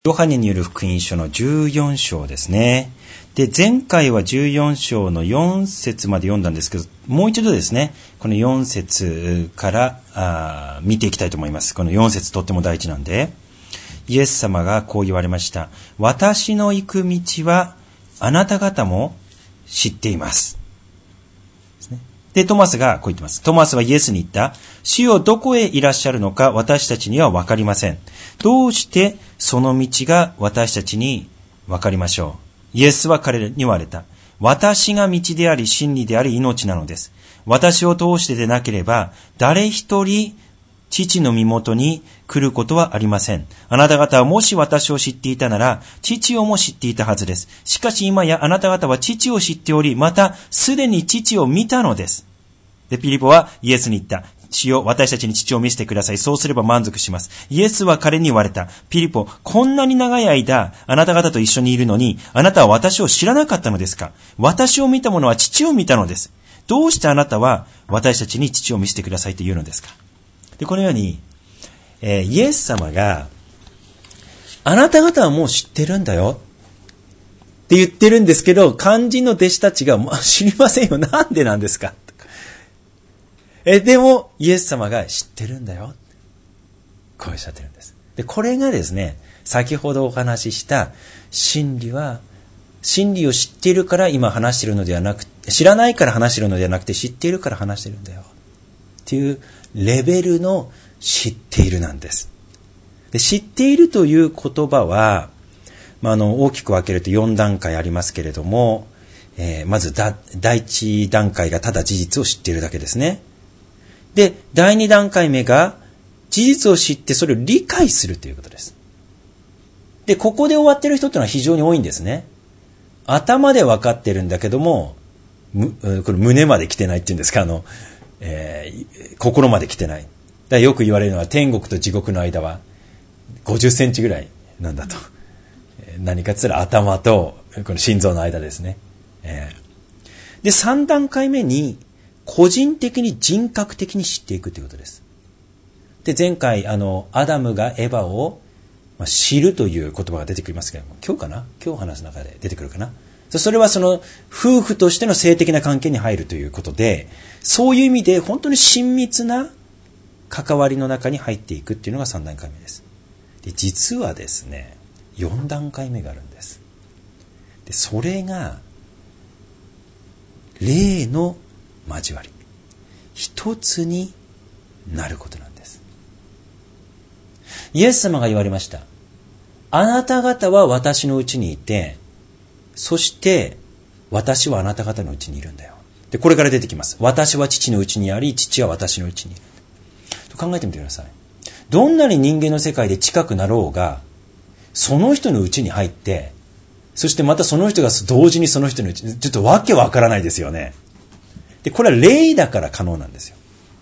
ヨハネによる福音書の14章ですね。で、前回は14章の4節まで読んだんですけど、もう一度ですね、この4節から見ていきたいと思います。この4節とっても大事なんで、イエス様がこう言われました。私の行く道はあなた方も知っています。で、トマスがこう言ってます。トマスはイエスに言った。主よ、どこへいらっしゃるのか私たちにはわかりません。どうしてその道が私たちにわかりましょう。イエスは彼に言われた。私が道であり真理であり命なのです。私を通してでなければ誰一人父の身元に来ることはありません。あなた方はもし私を知っていたなら、父をも知っていたはずです。しかし今やあなた方は父を知っており、またすでに父を見たのです。で、ピリポはイエスに言った。主よ、私たちに父を見せてください。そうすれば満足します。イエスは彼に言われた。ピリポ、こんなに長い間、あなた方と一緒にいるのに、あなたは私を知らなかったのですか？私を見た者は父を見たのです。どうしてあなたは私たちに父を見せてくださいと言うのですか？で、このように、イエス様が、あなた方はもう知ってるんだよって言ってるんですけど、肝心の弟子たちが、知りませんよ。なんでなんですか？でも、イエス様が知ってるんだよ。こうおっしゃってるんです。で、これがですね、先ほどお話しした真理を知っているから今話しているのではなくて、知らないから話しているのではなくて、知っているから話しているんだよ。っていうレベルの知っているなんです。で、知っているという言葉は、大きく分けると4段階ありますけれども、まず第一段階がただ事実を知っているだけですね。で、第2段階目が事実を知ってそれを理解するということです。で、ここで終わっている人ってのは非常に多いんですね。頭で分かってるんだけども、これ胸まで来てないっていうんですか、心まで来てない。だからよく言われるのは天国と地獄の間は50センチぐらいなんだと。何かつら頭とこの心臓の間ですね。で、3段階目に個人的に人格的に知っていくということです。で、前回アダムがエバを知るという言葉が出てきますけれども、今日話す中で出てくるかな。それはその夫婦としての性的な関係に入るということで、そういう意味で本当に親密な関わりの中に入っていくっていうのが3段階目です。で、実はですね、4段階目があるんです。で、それが霊の交わり、一つになることなんです。イエス様が言われました。あなた方は私のうちにいて、そして私はあなた方のうちにいるんだよ。で、これから出てきます。私は父のうちにあり、父は私のうちにいる。と考えてみてください。どんなに人間の世界で近くなろうが、その人のうちに入って、そしてまたその人が同時にその人のうち、ちょっとわけわからないですよね。で、これは霊だから可能なんですよ。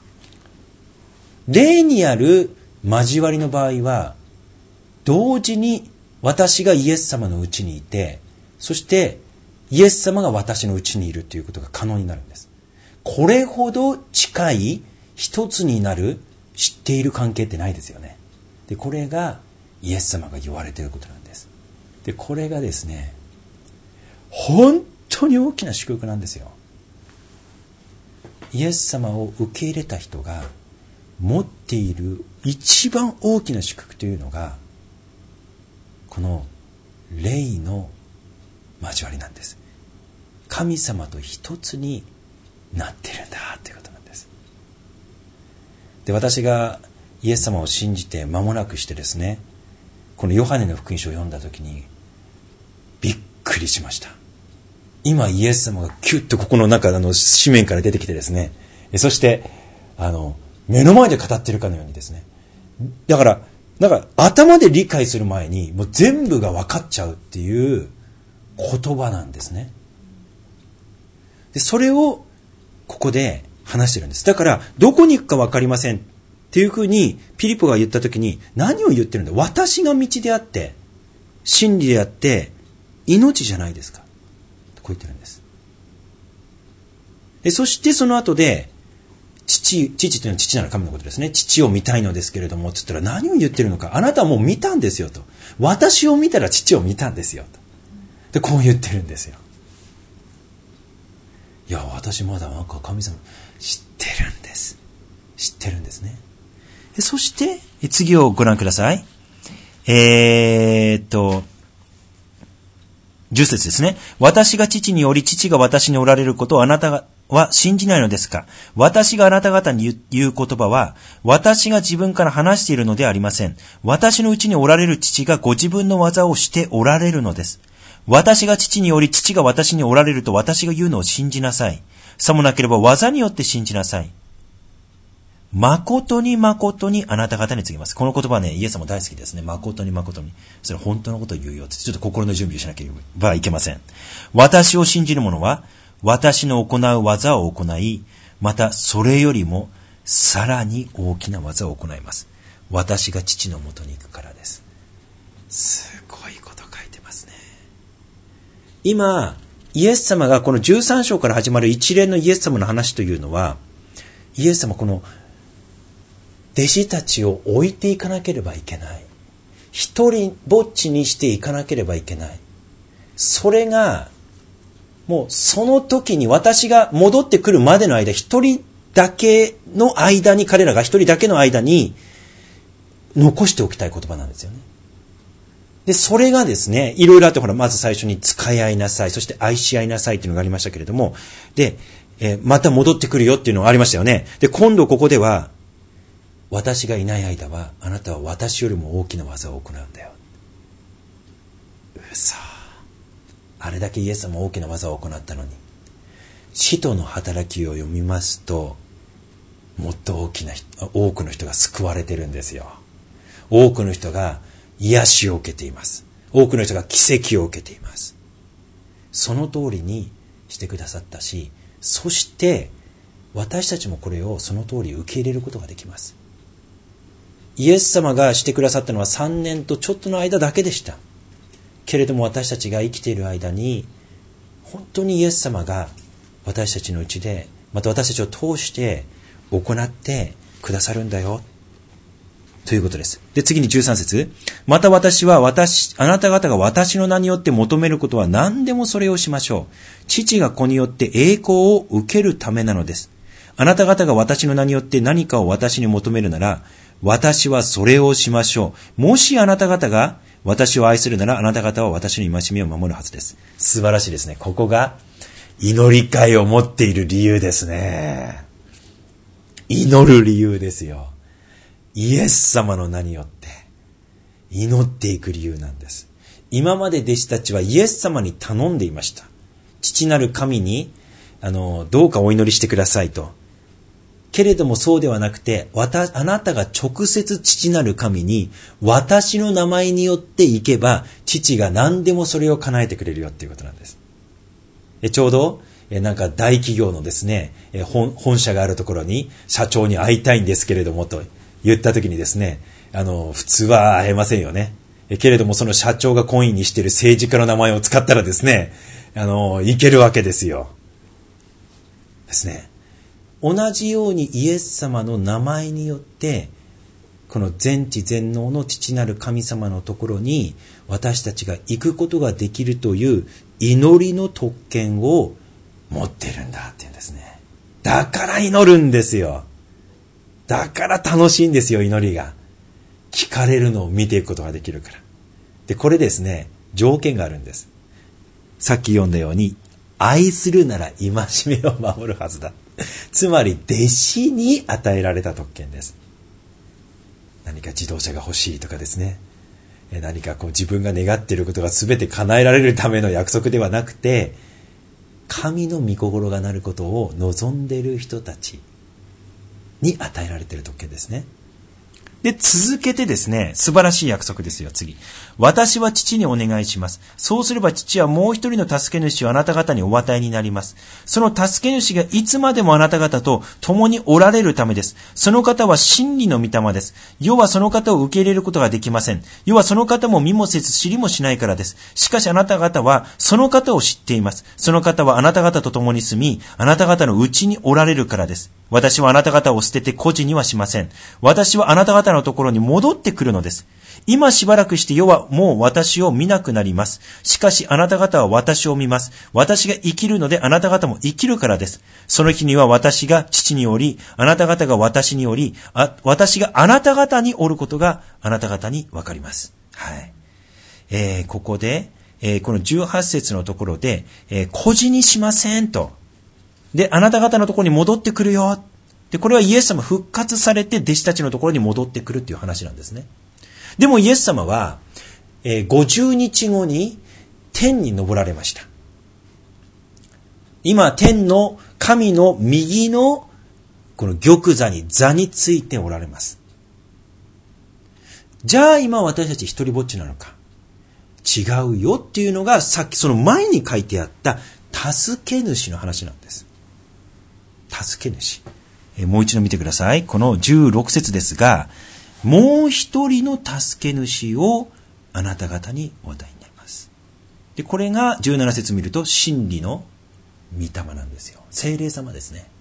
霊にある交わりの場合は、同時に私がイエス様のうちにいて、そしてイエス様が私のうちにいるということが可能になるんです。これほど近い一つになる知っている関係ってないですよね。で、これがイエス様が言われていることなんです。で、これがですね、本当に大きな祝福なんですよ。イエス様を受け入れた人が持っている一番大きな祝福というのが、この霊の交わりなんです。神様と一つになってるんだということなんです。で、私がイエス様を信じて間もなくしてですね、このヨハネの福音書を読んだ時にびっくりしました。今イエス様がキュッとここの中紙面から出てきてですね、そして目の前で語っているかのようにですね、だから頭で理解する前にもう全部が分かっちゃうっていう言葉なんですね。で、それをここで話してるんです。だからどこに行くか分かりませんっていうふうにピリポが言った時に何を言ってるんだ。私が道であって真理であって命じゃないですか。こう言ってるんです。で、そしてその後で父というのは父なる神のことですね。父を見たいのですけれども、つったら何を言ってるのか。あなたはもう見たんですよと。私を見たら父を見たんですよと。で、こう言ってるんですよ。いや、私まだなんか神様知ってるんです。知ってるんですね。そして、次をご覧ください。10節ですね。私が父におり、父が私におられることをあなたは信じないのですか。私があなた方に言う言葉は、私が自分から話しているのではありません。私のうちにおられる父がご自分の技をしておられるのです。私が父におり、父が私におられると私が言うのを信じなさい。さもなければ技によって信じなさい。誠に誠にあなた方に告げます。この言葉はね、イエス様大好きですね。誠に誠に。それは本当のことを言うよって、ちょっと心の準備をしなければいけません。私を信じる者は、私の行う技を行い、またそれよりもさらに大きな技を行います。私が父のもとに行くからです。すごいこと書いてますね。今、イエス様がこの13章から始まる一連のイエス様の話というのは、イエス様この弟子たちを置いていかなければいけない。一人ぼっちにしていかなければいけない。それが、もうその時に私が戻ってくるまでの間、一人だけの間に、彼らが一人だけの間に残しておきたい言葉なんですよね。で、それがですね、いろいろあって、ほら、まず最初に使い合いなさい、そして愛し合いなさいっていうのがありましたけれども、で、また戻ってくるよっていうのがありましたよね。で、今度ここでは、私がいない間はあなたは私よりも大きな技を行うんだよ。嘘。あれだけイエス様も大きな技を行ったのに、使徒の働きを読みますと、もっと多くの人が救われてるんですよ。多くの人が癒しを受けています。多くの人が奇跡を受けています。その通りにしてくださったし、そして私たちもこれをその通り受け入れることができます。イエス様がしてくださったのは3年とちょっとの間だけでした。けれども私たちが生きている間に、本当にイエス様が私たちのうちで、また私たちを通して行ってくださるんだよ。ということです。で、次に13節。また私はあなた方が私の名によって求めることは何でもそれをしましょう。父が子によって栄光を受けるためなのです。あなた方が私の名によって何かを私に求めるなら、私はそれをしましょう。もしあなた方が私を愛するなら、あなた方は私の戒めを守るはずです。素晴らしいですね。ここが祈り会を持っている理由ですね。祈る理由ですよ。イエス様の名によって祈っていく理由なんです。今まで弟子たちはイエス様に頼んでいました。父なる神にどうかお祈りしてくださいと。けれどもそうではなくて、あなたが直接父なる神に私の名前によって行けば、父が何でもそれを叶えてくれるよっていうことなんです。ちょうどなんか大企業のですね、本社があるところに社長に会いたいんですけれどもと言った時にですね、普通は会えませんよね。けれどもその社長が懇意にしている政治家の名前を使ったらですね、行けるわけですよ。ですね。同じようにイエス様の名前によって、この全知全能の父なる神様のところに私たちが行くことができるという祈りの特権を持ってるんだっていうんですね。だから祈るんですよ。だから楽しいんですよ、祈りが。聞かれるのを見ていくことができるから。で、これですね、条件があるんです。さっき読んだように、愛するなら戒めを守るはずだ。つまり弟子に与えられた特権です。何か自動車が欲しいとかですね、何か自分が願っていることが全て叶えられるための約束ではなくて、神の御心がなることを望んでいる人たちに与えられている特権ですね。 で、続けてですね、素晴らしい約束ですよ、次。私は父にお願いします。そうすれば父はもう一人の助け主をあなた方にお与えになります。その助け主がいつまでもあなた方と共におられるためです。その方は真理の御霊です。世はその方を受け入れることができません。世はその方も見もせず知りもしないからです。しかしあなた方はその方を知っています。その方はあなた方と共に住み、あなた方のうちにおられるからです。私はあなた方を捨てて孤児にはしません。私はあなた方のところに戻ってくるのです。今しばらくして世はもう私を見なくなります。しかしあなた方は私を見ます。私が生きるのであなた方も生きるからです。その日には私が父におり、あなた方が私におり、私があなた方におることがあなた方にわかります。はい。ここで、この18節のところで、孤児にしませんと。で、あなた方のところに戻ってくるよ。で、これはイエス様復活されて弟子たちのところに戻ってくるっていう話なんですね。でもイエス様は、50日後に天に昇られました。今、天の神の右のこの玉座についておられます。じゃあ今私たち一人ぼっちなのか。違うよっていうのがさっきその前に書いてあった助け主の話なんです。助け主。もう一度見てください。この16節ですが、もう一人の助け主をあなた方にお与えになります。で、これが17節見ると真理の御霊なんですよ。聖霊様ですね。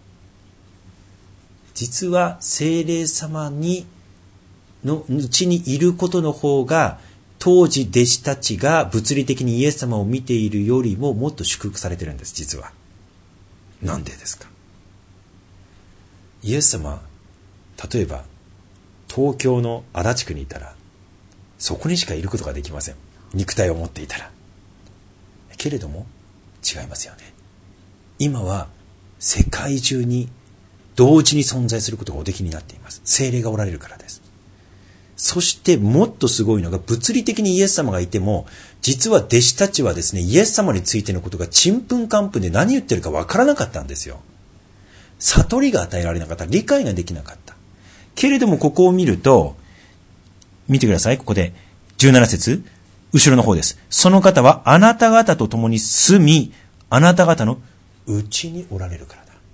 実は聖霊様のうちにいることの方が当時弟子たちが物理的にイエス様を見ているよりももっと祝福されてるんです、実は。なんでですか？イエス様、例えば東京の足立区にいたらそこにしかいることができません。肉体を持っていたら。けれども違いますよね。今は世界中に同時に存在することがおできになっています。聖霊がおられるからです。そしてもっとすごいのが、物理的にイエス様がいても実は弟子たちはですね、イエス様についてのことがちんぷんかんぷんで何言ってるかわからなかったんですよ。悟りが与えられなかった。理解ができなかった。けれどもここを見ると、見てください。ここで17節、後ろの方です。その方はあなた方と共に住み、あなた方のうちにおられるからだ。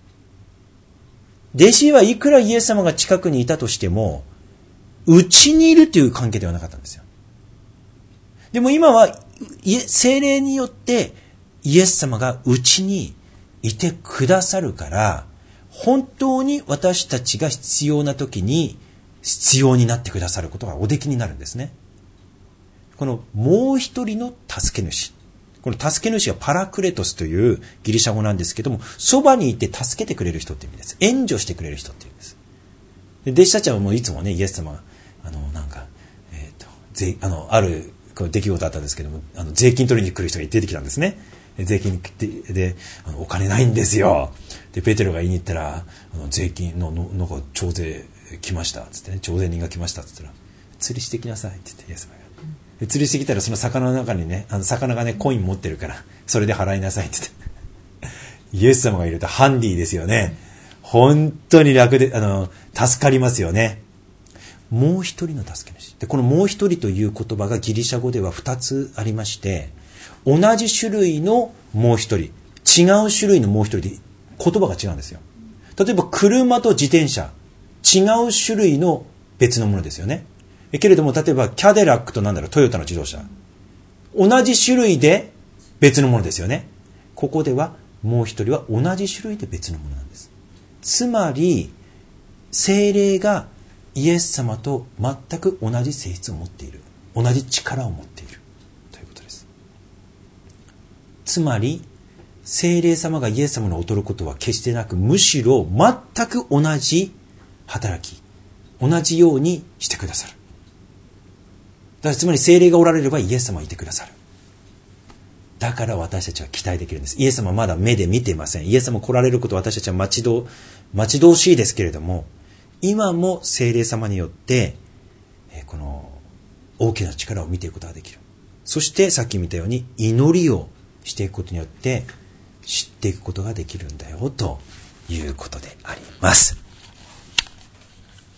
弟子はいくらイエス様が近くにいたとしても、うちにいるという関係ではなかったんですよ。でも今は聖霊によってイエス様がうちにいてくださるから、本当に私たちが必要な時に必要になってくださることがおできになるんですね。このもう一人の助け主。この助け主はパラクレトスというギリシャ語なんですけども、そばにいて助けてくれる人っていう意味です。援助してくれる人っていうんです。で、弟子たちはもういつもね、イエス様がある出来事あったんですけども、税金取りに来る人が出てきたんですね。税金でお金ないんですよ。でペテロが言いに行ったら、税金のなんか徴税来ましたっつってね、徴税人が来ましたっつったら、釣りしてきなさいって言ってイエス様が。で釣りしてきたらその魚の中にね、魚がねコイン持ってるからそれで払いなさいって言ってイエス様がいるとハンディですよね。本当に楽で助かりますよね。もう一人の助け主で、このもう一人という言葉がギリシャ語では2つありまして、同じ種類のもう一人、違う種類のもう一人で言葉が違うんですよ。例えば車と自転車、違う種類の別のものですよね。けれども例えばキャデラックとトヨタの自動車、同じ種類で別のものですよね。ここではもう一人は同じ種類で別のものなんです。つまり聖霊がイエス様と全く同じ性質を持っている、同じ力を持っているということです。つまり聖霊様がイエス様に劣ることは決してなく、むしろ全く同じ働き、同じようにしてくださる。だからつまり聖霊がおられればイエス様はいてくださる。だから私たちは期待できるんです。イエス様はまだ目で見ていません。イエス様来られることを私たちは待ち遠しいですけれども、今も聖霊様によってこの大きな力を見ていくことができる。そしてさっき見たように祈りをしていくことによって知っていくことができるんだよということであります。